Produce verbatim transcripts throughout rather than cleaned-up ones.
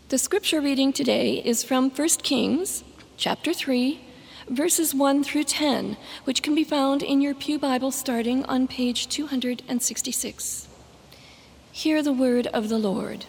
The scripture reading today is from First Kings, chapter three, verses one through ten, which can be found in your Pew Bible starting on page two hundred sixty-six. Hear the word of the Lord.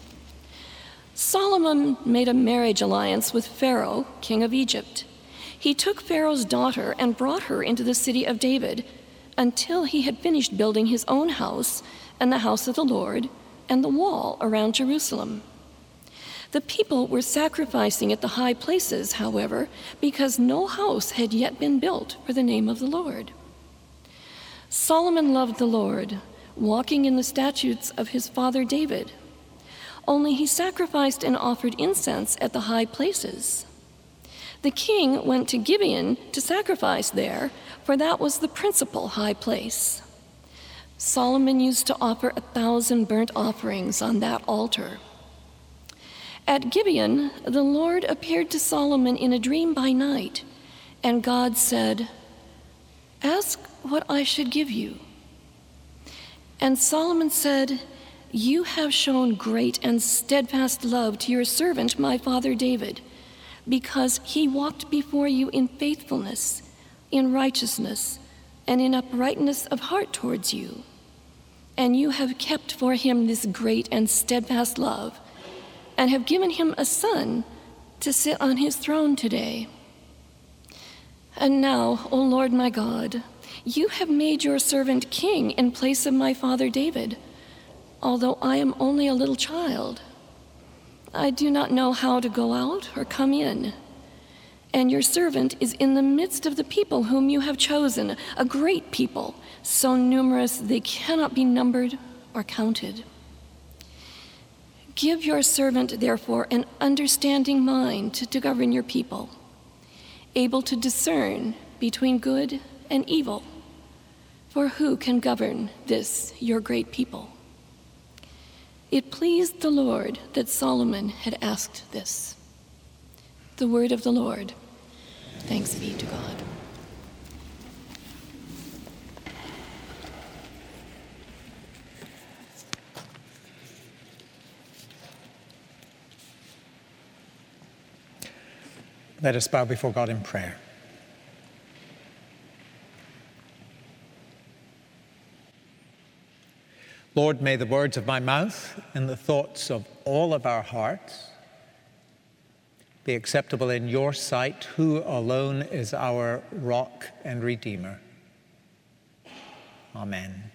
Solomon made a marriage alliance with Pharaoh, king of Egypt. He took Pharaoh's daughter and brought her into the city of David until he had finished building his own house and the house of the Lord and the wall around Jerusalem. The people were sacrificing at the high places, however, because no house had yet been built for the name of the Lord. Solomon loved the Lord, walking in the statutes of his father David. Only he sacrificed and offered incense at the high places. The king went to Gibeon to sacrifice there, for that was the principal high place. Solomon used to offer a thousand burnt offerings on that altar. At Gibeon, the Lord appeared to Solomon in a dream by night, and God said, "Ask what I should give you." And Solomon said, "You have shown great and steadfast love to your servant, my father David, because he walked before you in faithfulness, in righteousness, and in uprightness of heart towards you. And you have kept for him this great and steadfast love, and have given him a son to sit on his throne today. And now, O Lord my God, you have made your servant king in place of my father David, although I am only a little child. I do not know how to go out or come in. And your servant is in the midst of the people whom you have chosen, a great people, so numerous they cannot be numbered or counted. Give your servant, therefore, an understanding mind to govern your people, able to discern between good and evil. For who can govern this, your great people?" It pleased the Lord that Solomon had asked this. The word of the Lord. Thanks be to God. Let us bow before God in prayer. Lord, may the words of my mouth and the thoughts of all of our hearts be acceptable in your sight, who alone is our rock and redeemer. Amen.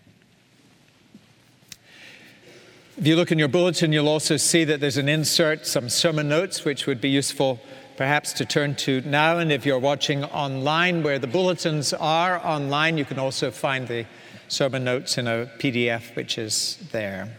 If you look in your bulletin, you'll also see that there's an insert, some sermon notes, which would be useful perhaps to turn to now. And if you're watching online, where the bulletins are online, you can also find the sermon notes in a P D F, which is there.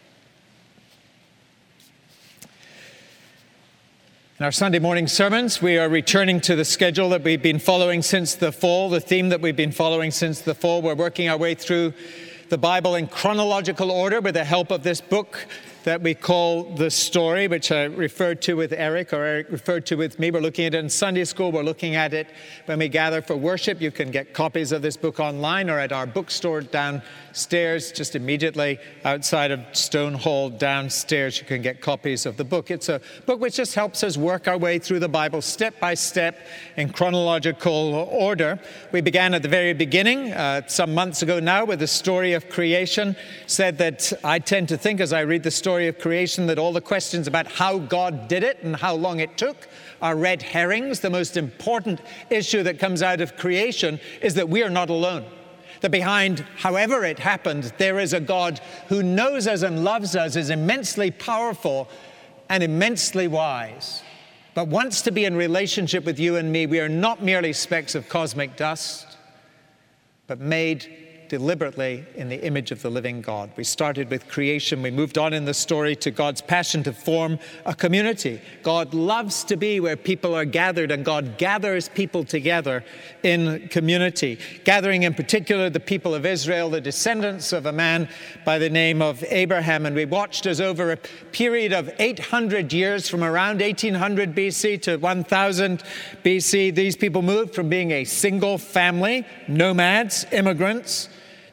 In our Sunday morning sermons, we are returning to the schedule that we've been following since the fall, the theme that we've been following since the fall. We're working our way through the Bible in chronological order with the help of this book that we call The Story, which I referred to with Eric, or Eric referred to with me. We're looking at it in Sunday school. We're looking at it when we gather for worship. You can get copies of this book online or at our bookstore downstairs, just immediately outside of Stone Hall downstairs. You can get copies of the book. It's a book which just helps us work our way through the Bible step by step in chronological order. We began at the very beginning, uh, some months ago now, with the story of creation. Said that I tend to think as I read the story of creation that all the questions about how God did it and how long it took are red herrings. The most important issue that comes out of creation is that we are not alone. That behind however it happened, there is a God who knows us and loves us, is immensely powerful and immensely wise, but wants to be in relationship with you and me. We are not merely specks of cosmic dust, but made deliberately in the image of the living God. We started with creation. We moved on in the story to God's passion to form a community. God loves to be where people are gathered, and God gathers people together in community. Gathering in particular the people of Israel, the descendants of a man by the name of Abraham. And we watched as over a period of eight hundred years, from around eighteen hundred B C to one thousand B C, these people moved from being a single family, nomads, immigrants,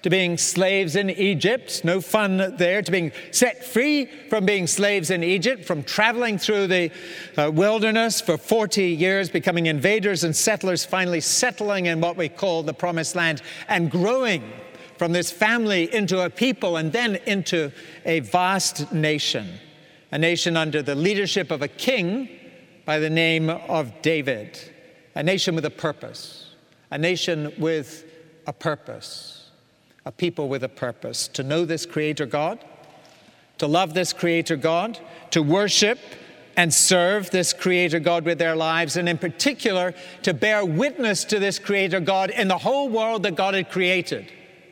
to being slaves in Egypt, no fun there, to being set free from being slaves in Egypt, from traveling through the uh, wilderness for forty years, becoming invaders and settlers, finally settling in what we call the Promised Land, and growing from this family into a people and then into a vast nation, a nation under the leadership of a king by the name of David, a nation with a purpose, a nation with a purpose. A people with a purpose, to know this Creator God, to love this Creator God, to worship and serve this Creator God with their lives, and in particular, to bear witness to this Creator God in the whole world that God had created.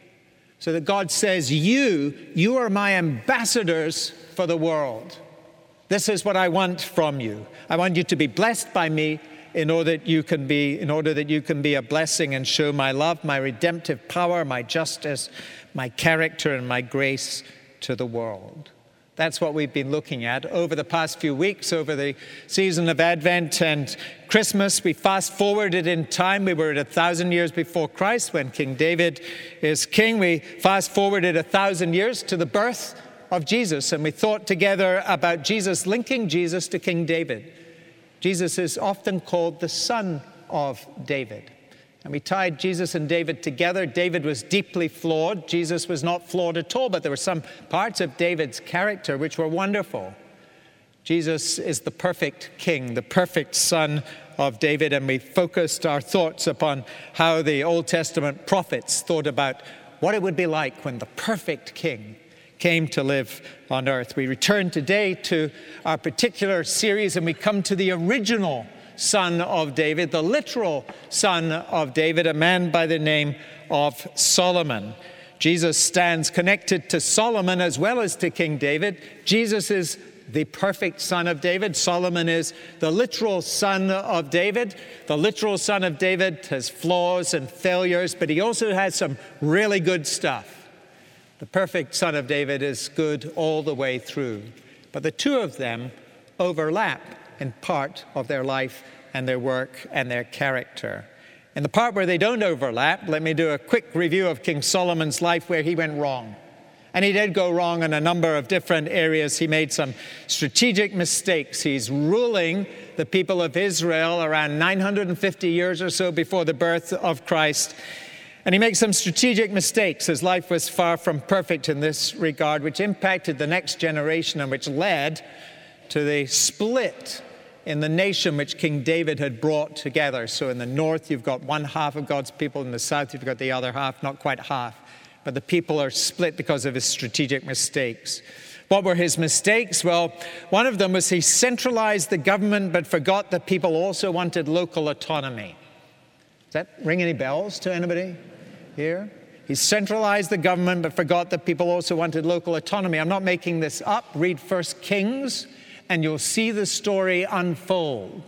So that God says, you, you are my ambassadors for the world. This is what I want from you. I want you to be blessed by me, in order that you can be, in order that you can be a blessing and show my love, my redemptive power, my justice, my character, and my grace to the world. That's what we've been looking at over the past few weeks, over the season of Advent and Christmas. We fast forwarded in time. We were at a thousand years before Christ when King David is king. We fast forwarded a thousand years to the birth of Jesus, and we thought together about Jesus, linking Jesus to King David. Jesus is often called the Son of David. And we tied Jesus and David together. David was deeply flawed. Jesus was not flawed at all, but there were some parts of David's character which were wonderful. Jesus is the perfect king, the perfect son of David, and we focused our thoughts upon how the Old Testament prophets thought about what it would be like when the perfect king came to live on earth. We return today to our particular series, and we come to the original son of David, the literal son of David, a man by the name of Solomon. Jesus stands connected to Solomon as well as to King David. Jesus is the perfect son of David. Solomon is the literal son of David. The literal son of David has flaws and failures, but he also has some really good stuff. The perfect son of David is good all the way through. But the two of them overlap in part of their life and their work and their character. In the part where they don't overlap, let me do a quick review of King Solomon's life where he went wrong. And he did go wrong in a number of different areas. He made some strategic mistakes. He's ruling the people of Israel around nine hundred fifty years or so before the birth of Christ. And he makes some strategic mistakes. His life was far from perfect in this regard, which impacted the next generation and which led to the split in the nation which King David had brought together. So in the north, you've got one half of God's people. In the south, you've got the other half, not quite half. But the people are split because of his strategic mistakes. What were his mistakes? Well, one of them was he centralized the government but forgot that people also wanted local autonomy. Does that ring any bells to anybody here? He centralized the government but forgot that people also wanted local autonomy. I'm not making this up. Read First Kings and you'll see the story unfold.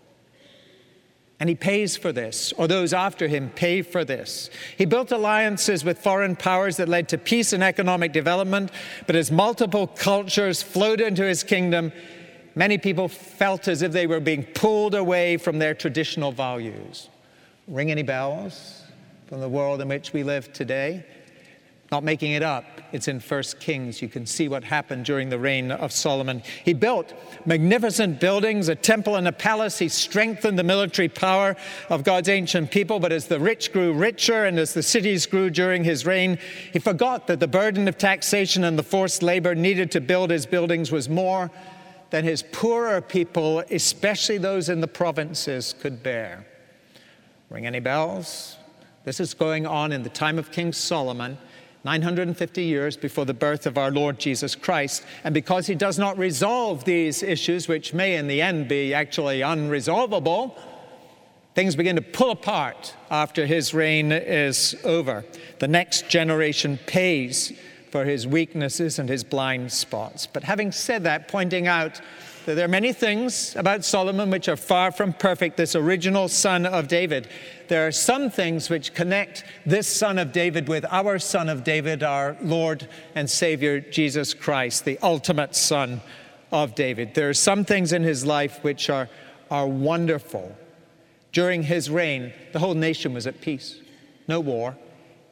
And he pays for this, or those after him pay for this. He built alliances with foreign powers that led to peace and economic development, but as multiple cultures flowed into his kingdom, many people felt as if they were being pulled away from their traditional values. Ring any bells from the world in which we live today? Not making it up. It's in First Kings. You can see what happened during the reign of Solomon. He built magnificent buildings, a temple and a palace. He strengthened the military power of God's ancient people. But as the rich grew richer and as the cities grew during his reign, he forgot that the burden of taxation and the forced labor needed to build his buildings was more than his poorer people, especially those in the provinces, could bear. Ring any bells? This is going on in the time of King Solomon, nine hundred fifty years before the birth of our Lord Jesus Christ. And because he does not resolve these issues, which may in the end be actually unresolvable, things begin to pull apart after his reign is over. The next generation pays for his weaknesses and his blind spots. But having said that, pointing out that there are many things about Solomon which are far from perfect, this original son of David. There are some things which connect this son of David with our son of David, our Lord and Savior, Jesus Christ, the ultimate son of David. There are some things in his life which are, are wonderful. During his reign, the whole nation was at peace. No war.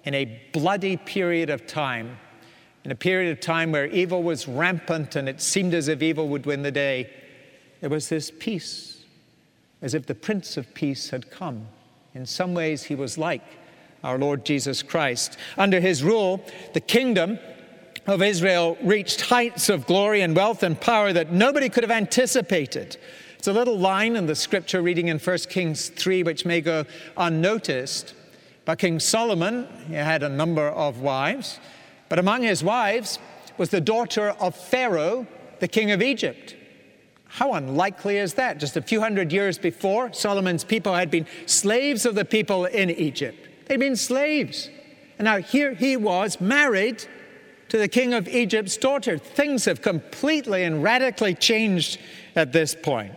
in a bloody period of time, in a period of time where evil was rampant and it seemed as if evil would win the day, there was this peace, as if the Prince of Peace had come. In some ways, he was like our Lord Jesus Christ. Under his rule, the kingdom of Israel reached heights of glory and wealth and power that nobody could have anticipated. It's a little line in the scripture reading in First Kings three, which may go unnoticed. But King Solomon, he had a number of wives, but among his wives was the daughter of Pharaoh, the king of Egypt. How unlikely is that? Just a few hundred years before, Solomon's people had been slaves of the people in Egypt. They'd been slaves. And now here he was, married to the king of Egypt's daughter. Things have completely and radically changed at this point.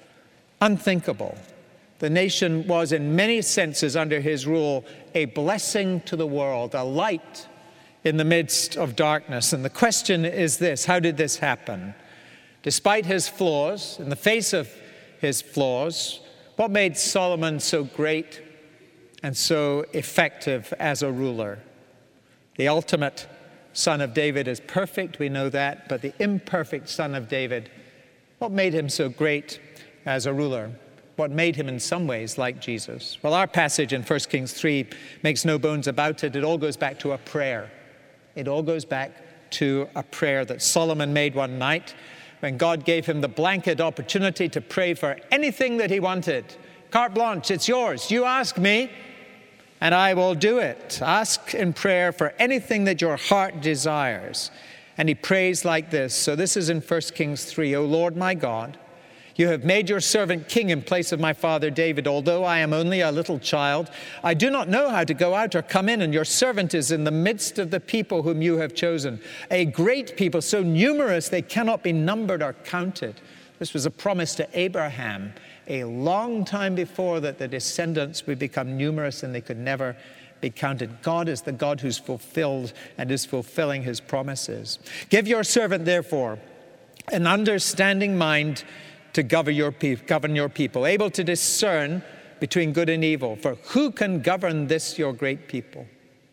Unthinkable. The nation was in many senses under his rule a blessing to the world, a light in the midst of darkness. And the question is this: how did this happen? Despite his flaws, in the face of his flaws, what made Solomon so great and so effective as a ruler? The ultimate son of David is perfect, we know that, but the imperfect son of David, what made him so great as a ruler? What made him in some ways like Jesus? Well, our passage in First Kings three makes no bones about it. It all goes back to a prayer. It all goes back to a prayer that Solomon made one night when God gave him the blanket opportunity to pray for anything that he wanted. Carte blanche, it's yours. You ask me, and I will do it. Ask in prayer for anything that your heart desires. And he prays like this. So this is in First Kings three. O Lord my God, you have made your servant king in place of my father David. Although I am only a little child, I do not know how to go out or come in, and your servant is in the midst of the people whom you have chosen, a great people, so numerous they cannot be numbered or counted. This was a promise to Abraham a long time before, that the descendants would become numerous and they could never be counted. God is the God who's fulfilled and is fulfilling his promises. Give your servant, therefore, an understanding mind to govern your, pe- govern your people, able to discern between good and evil. For who can govern this, your great people?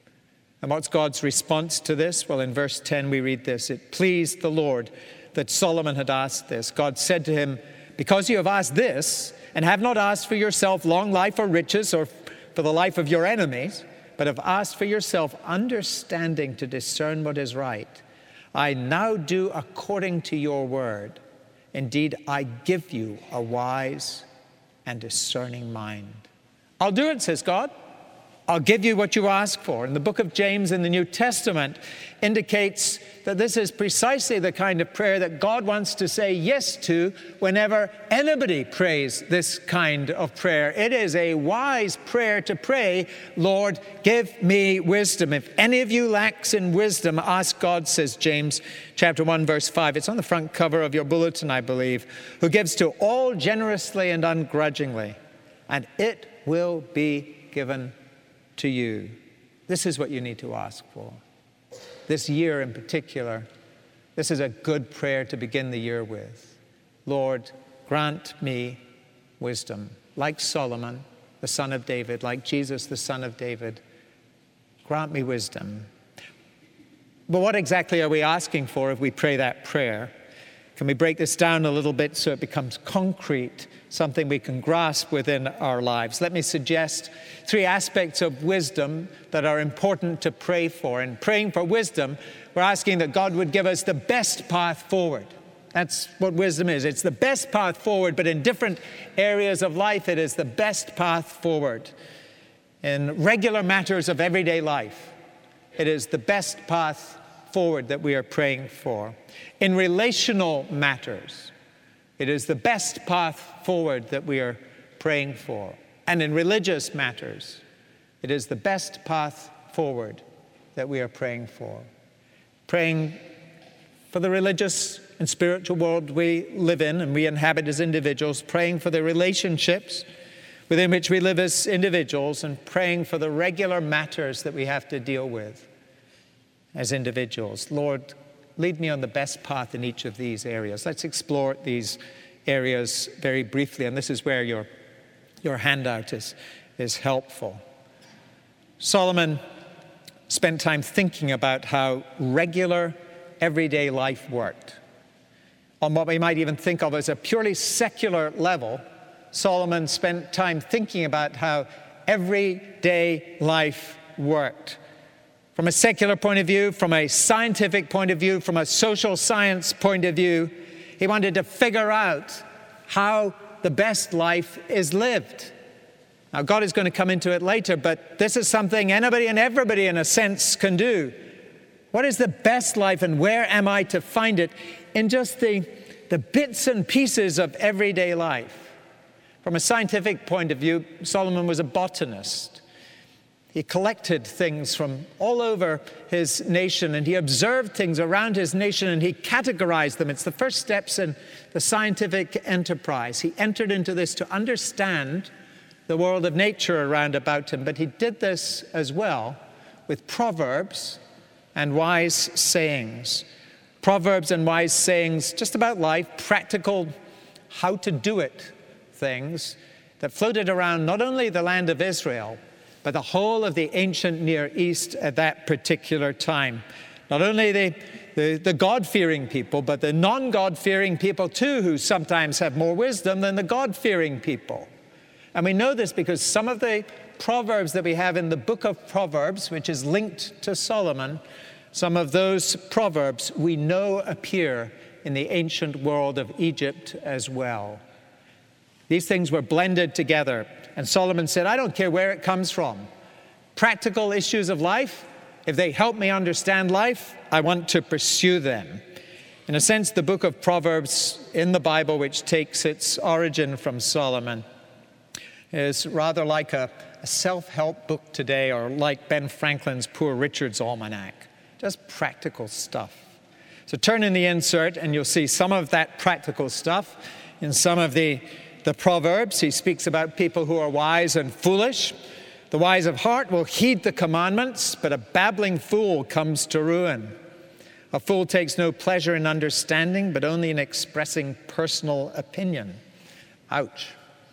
And what's God's response to this? Well, in verse ten we read this: it pleased the Lord that Solomon had asked this. God said to him, because you have asked this, and have not asked for yourself long life or riches, or for the life of your enemies, but have asked for yourself understanding to discern what is right, I now do according to your word. Indeed, I give you a wise and discerning mind. I'll do it, says God. I'll give you what you ask for. And the book of James in the New Testament indicates that this is precisely the kind of prayer that God wants to say yes to whenever anybody prays this kind of prayer. It is a wise prayer to pray, Lord, give me wisdom. If any of you lacks in wisdom, ask God, says James chapter one, verse five. It's on the front cover of your bulletin, I believe. Who gives to all generously and ungrudgingly, and it will be given to you. This is what you need to ask for. This year in particular, this is a good prayer to begin the year with. Lord, grant me wisdom. Like Solomon, the son of David, like Jesus, the son of David, grant me wisdom. But what exactly are we asking for if we pray that prayer? Can we break this down a little bit so it becomes concrete, something we can grasp within our lives? Let me suggest three aspects of wisdom that are important to pray for. In praying for wisdom, we're asking that God would give us the best path forward. That's what wisdom is. It's the best path forward, but in different areas of life, it is the best path forward. In regular matters of everyday life, it is the best path forward that we are praying for. In relational matters, it is the best path forward that we are praying for. And in religious matters, it is the best path forward that we are praying for. Praying for the religious and spiritual world we live in and we inhabit as individuals, praying for the relationships within which we live as individuals, and praying for the regular matters that we have to deal with as individuals. Lord, lead me on the best path in each of these areas. Let's explore these areas very briefly, and this is where your, your handout is, is helpful. Solomon spent time thinking about how regular, everyday life worked. On what we might even think of as a purely secular level, Solomon spent time thinking about how everyday life worked. From a secular point of view, from a scientific point of view, from a social science point of view, he wanted to figure out how the best life is lived. Now, God is going to come into it later, but this is something anybody and everybody, in a sense, can do. What is the best life, and where am I to find it? In just the, the bits and pieces of everyday life. From a scientific point of view, Solomon was a botanist. He collected things from all over his nation, and he observed things around his nation, and he categorized them. It's the first steps in the scientific enterprise. He entered into this to understand the world of nature around about him, but he did this as well with proverbs and wise sayings. Proverbs and wise sayings just about life, practical how to do it things that floated around not only the land of Israel, but the whole of the ancient Near East at that particular time. Not only the, the, the God-fearing people, but the non-God-fearing people too, who sometimes have more wisdom than the God-fearing people. And we know this because some of the proverbs that we have in the book of Proverbs, which is linked to Solomon, some of those proverbs we know appear in the ancient world of Egypt as well. These things were blended together. And Solomon said, I don't care where it comes from. Practical issues of life, if they help me understand life, I want to pursue them. In a sense, the book of Proverbs in the Bible, which takes its origin from Solomon, is rather like a, a self-help book today, or like Ben Franklin's Poor Richard's Almanac. Just practical stuff. So turn in the insert and you'll see some of that practical stuff in some of the, the Proverbs. He speaks about people who are wise and foolish. The wise of heart will heed the commandments, but a babbling fool comes to ruin. A fool takes no pleasure in understanding, but only in expressing personal opinion. Ouch.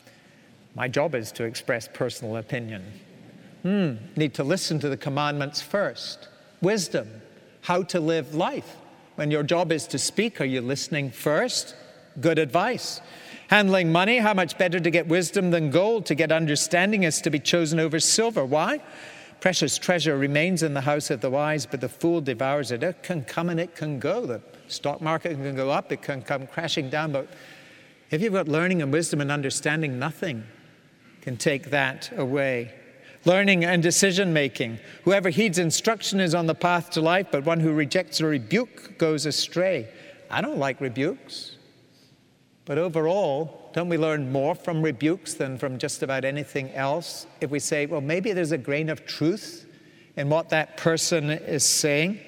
My job is to express personal opinion. Hmm, need to listen to the commandments first. Wisdom, how to live life. When your job is to speak, are you listening first? Good advice. Handling money, how much better to get wisdom than gold? To get understanding is to be chosen over silver. Why? Precious treasure remains in the house of the wise, but the fool devours it. It can come and it can go. The stock market can go up, it can come crashing down. But if you've got learning and wisdom and understanding, nothing can take that away. Learning and decision-making. Whoever heeds instruction is on the path to life, but one who rejects a rebuke goes astray. I don't like rebukes. But overall, don't we learn more from rebukes than from just about anything else? If we say, well, maybe there's a grain of truth in what that person is saying.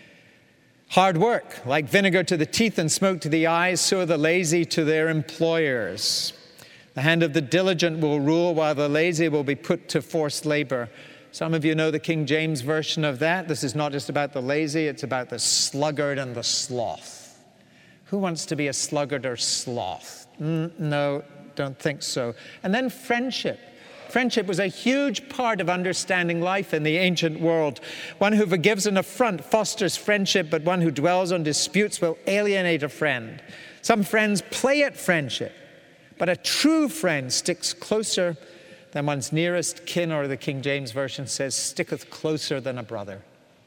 Hard work, like vinegar to the teeth and smoke to the eyes, so are the lazy to their employers. The hand of the diligent will rule, while the lazy will be put to forced labor. Some of you know the King James version of that. This is not just about the lazy, it's about the sluggard and the sloth. Who wants to be a sluggard or sloth? Mm, no, don't think so. And then friendship. Friendship was a huge part of understanding life in the ancient world. One who forgives an affront fosters friendship, but one who dwells on disputes will alienate a friend. Some friends play at friendship, but a true friend sticks closer than one's nearest kin, or the King James Version says, sticketh closer than a brother.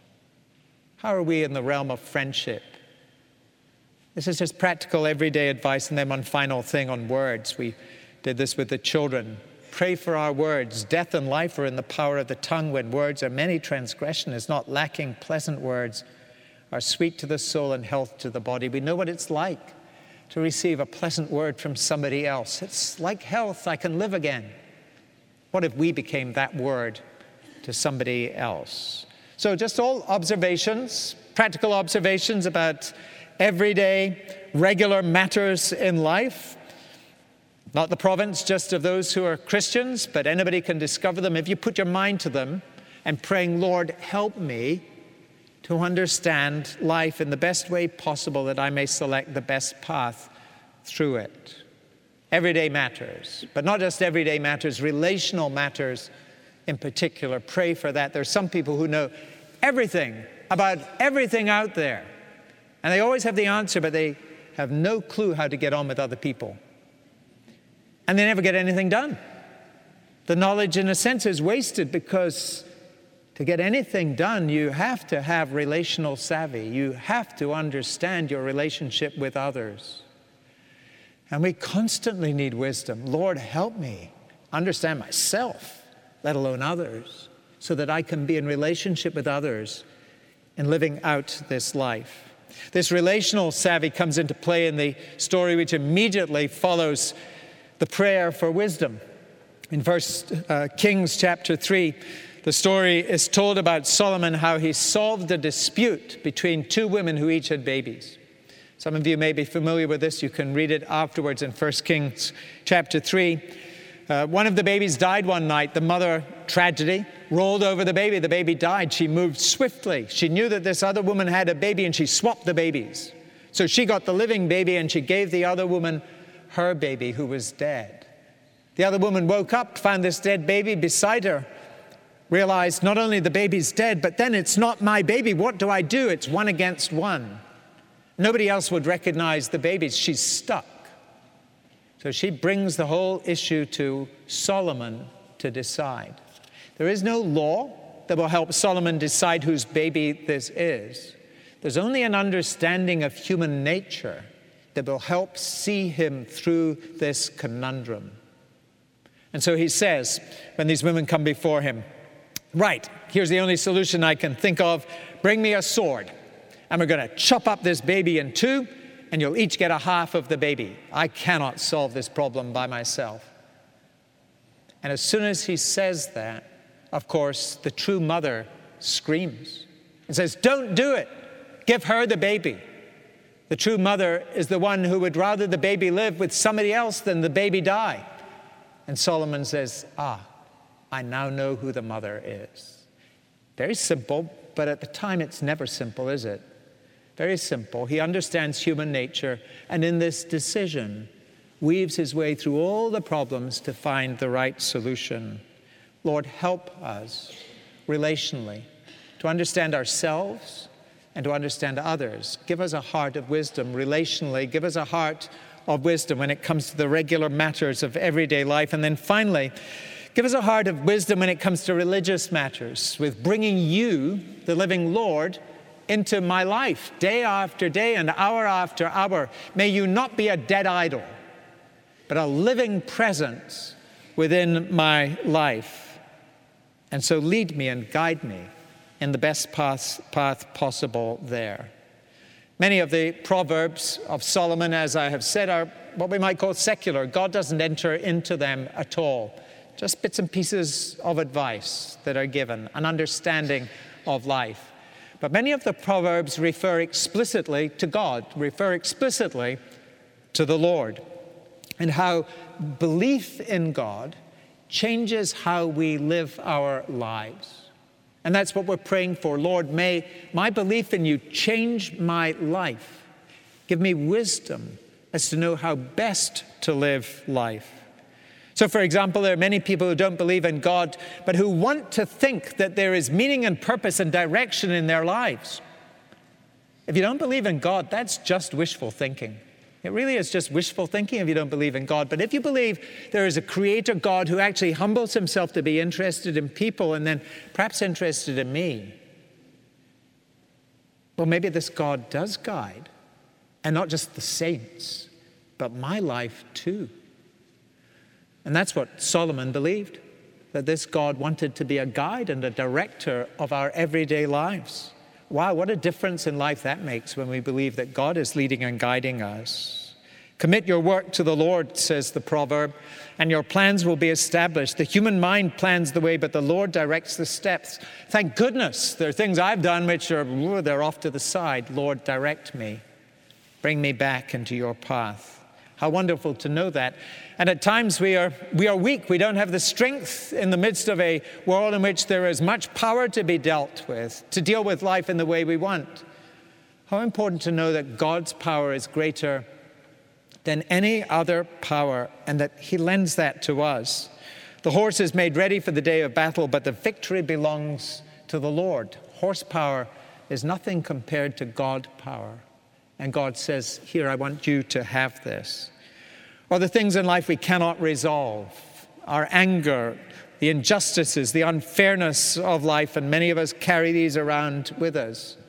How are we in the realm of friendship? This is just practical, everyday advice. And then one final thing on words. We did this with the children. Pray for our words. Death and life are in the power of the tongue. When words are many, transgression is not lacking. Pleasant words are sweet to the soul and health to the body. We know what it's like to receive a pleasant word from somebody else. It's like health. I can live again. What if we became that word to somebody else? So just all observations, practical observations about everyday, regular matters in life. Not the province just of those who are Christians, but anybody can discover them if you put your mind to them and praying, Lord, help me to understand life in the best way possible, that I may select the best path through it. Everyday matters, but not just everyday matters, relational matters in particular. Pray for that. There are some people who know everything about everything out there. And they always have the answer, but they have no clue how to get on with other people. And they never get anything done. The knowledge, in a sense, is wasted, because to get anything done, you have to have relational savvy. You have to understand your relationship with others. And we constantly need wisdom. Lord, help me understand myself, let alone others, so that I can be in relationship with others in living out this life. This relational savvy comes into play in the story which immediately follows the prayer for wisdom. In First uh, Kings chapter three, the story is told about Solomon, how he solved a dispute between two women who each had babies. Some of you may be familiar with this. You can read it afterwards in First Kings chapter three. Uh, one of the babies died one night. The mother, tragedy, rolled over the baby. The baby died. She moved swiftly. She knew that this other woman had a baby, and she swapped the babies. So she got the living baby, and she gave the other woman her baby, who was dead. The other woman woke up, found this dead baby beside her, realized not only the baby's dead, but then it's not my baby. What do I do? It's one against one. Nobody else would recognize the babies. She's stuck. So she brings the whole issue to Solomon to decide. There is no law that will help Solomon decide whose baby this is. There's only an understanding of human nature that will help see him through this conundrum. And so he says, when these women come before him, right, here's the only solution I can think of. Bring me a sword, and we're going to chop up this baby in two, and you'll each get a half of the baby. I cannot solve this problem by myself. And as soon as he says that, of course, the true mother screams and says, don't do it. Give her the baby. The true mother is the one who would rather the baby live with somebody else than the baby die. And Solomon says, ah, I now know who the mother is. Very simple, but at the time it's never simple, is it? Very simple. He understands human nature, and in this decision weaves his way through all the problems to find the right solution. Lord, help us relationally to understand ourselves and to understand others. Give us a heart of wisdom relationally. Give us a heart of wisdom when it comes to the regular matters of everyday life. And then finally, give us a heart of wisdom when it comes to religious matters, with bringing you, the living Lord, into my life day after day and hour after hour. May you not be a dead idol, but a living presence within my life. And so lead me and guide me in the best path, path possible there. Many of the Proverbs of Solomon, as I have said, are what we might call secular. God doesn't enter into them at all. Just bits and pieces of advice that are given, an understanding of life. But many of the Proverbs refer explicitly to God, refer explicitly to the Lord, and how belief in God changes how we live our lives. And that's what we're praying for. Lord, may my belief in you change my life. Give me wisdom as to know how best to live life. So, for example, there are many people who don't believe in God, but who want to think that there is meaning and purpose and direction in their lives. If you don't believe in God, that's just wishful thinking. It really is just wishful thinking if you don't believe in God. But if you believe there is a creator God who actually humbles himself to be interested in people and then perhaps interested in me, well, maybe this God does guide, and not just the saints, but my life too. And that's what Solomon believed, that this God wanted to be a guide and a director of our everyday lives. Wow, what a difference in life that makes when we believe that God is leading and guiding us. Commit your work to the Lord, says the proverb, and your plans will be established. The human mind plans the way, but the Lord directs the steps. Thank goodness there are things I've done which are, ooh, they're off to the side. Lord, direct me. Bring me back into your path. How wonderful to know that. And at times we are we are weak. We don't have the strength in the midst of a world in which there is much power to be dealt with, to deal with life in the way we want. How important to know that God's power is greater than any other power, and that he lends that to us. The horse is made ready for the day of battle, but the victory belongs to the Lord. horsepower is nothing compared to God power. And God says, here, I want you to have this. Or the things in life we cannot resolve, our anger, the injustices, the unfairness of life, and many of us carry these around with us.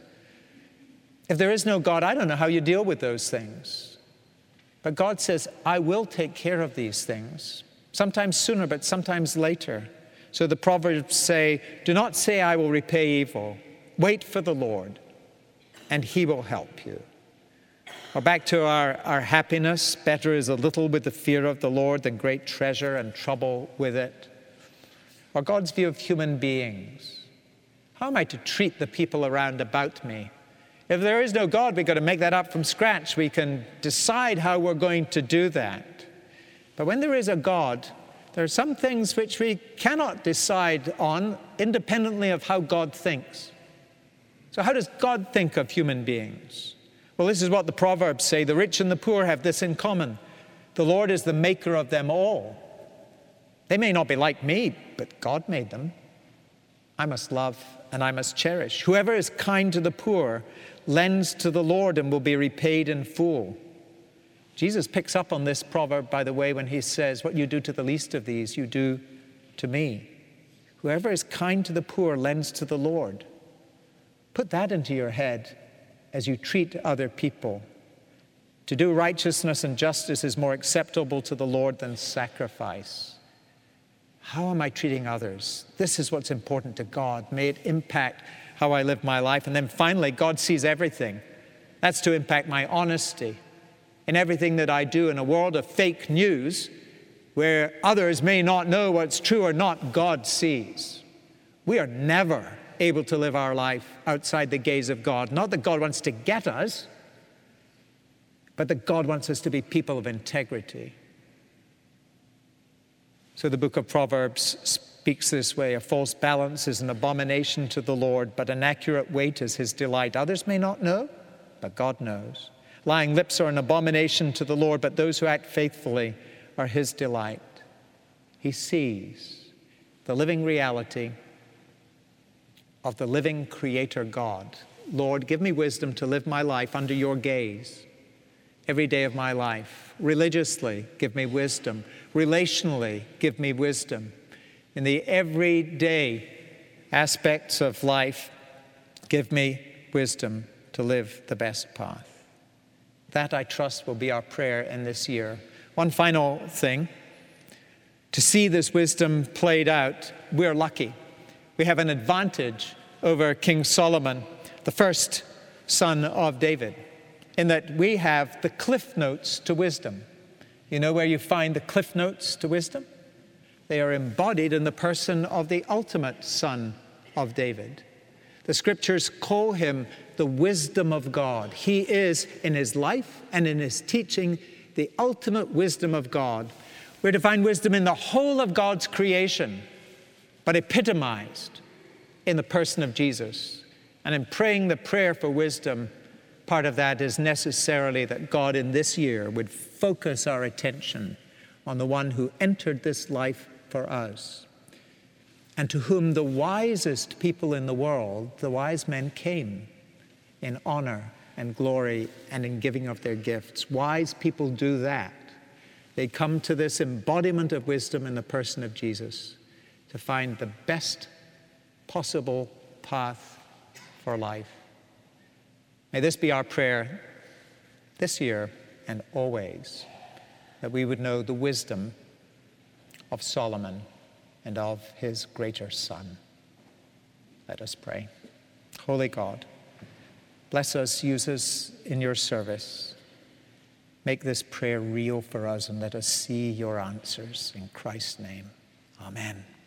If there is no God, I don't know how you deal with those things. But God says, I will take care of these things, sometimes sooner, but sometimes later. So the Proverbs say, do not say, I will repay evil. Wait for the Lord, and he will help you. Or back to our, our happiness, better is a little with the fear of the Lord than great treasure and trouble with it. Or God's view of human beings. How am I to treat the people around about me? If there is no God, we've got to make that up from scratch. We can decide how we're going to do that. But when there is a God, there are some things which we cannot decide on independently of how God thinks. So how does God think of human beings? Well, this is what the Proverbs say. The rich and the poor have this in common. The Lord is the maker of them all. They may not be like me, but God made them. I must love and I must cherish. Whoever is kind to the poor lends to the Lord and will be repaid in full. Jesus picks up on this proverb, by the way, when he says, what you do to the least of these, you do to me. Whoever is kind to the poor lends to the Lord. Put that into your head as you treat other people. To do righteousness and justice is more acceptable to the Lord than sacrifice. How am I treating others? This is what's important to God. May it impact how I live my life. And then finally, God sees everything. That's to impact my honesty in everything that I do. In a world of fake news, where others may not know what's true or not, God sees. We are never able to live our life outside the gaze of God. Not that God wants to get us, but that God wants us to be people of integrity. So the book of Proverbs speaks this way. A false balance is an abomination to the Lord, but an accurate weight is his delight. Others may not know, but God knows. Lying lips are an abomination to the Lord, but those who act faithfully are his delight. He sees the living reality of the living Creator God. Lord, give me wisdom to live my life under your gaze every day of my life. Religiously, give me wisdom. Relationally, give me wisdom. In the everyday aspects of life, give me wisdom to live the best path. That, I trust, will be our prayer in this year. One final thing. To see this wisdom played out, we're lucky. We have an advantage over King Solomon, the first son of David, in that we have the cliff notes to wisdom. You know where you find the cliff notes to wisdom? They are embodied in the person of the ultimate son of David. The scriptures call him the wisdom of God. He is, in his life and in his teaching, the ultimate wisdom of God. We're to find wisdom in the whole of God's creation, but epitomized in the person of Jesus. And in praying the prayer for wisdom, part of that is necessarily that God in this year would focus our attention on the one who entered this life for us, and to whom the wisest people in the world, the wise men, came in honor and glory and in giving of their gifts. Wise people do that. They come to this embodiment of wisdom in the person of Jesus to find the best possible path for life. May this be our prayer this year and always, that we would know the wisdom of Solomon and of his greater son. Let us pray. Holy God, bless us, use us in your service. Make this prayer real for us and let us see your answers. In Christ's name, amen.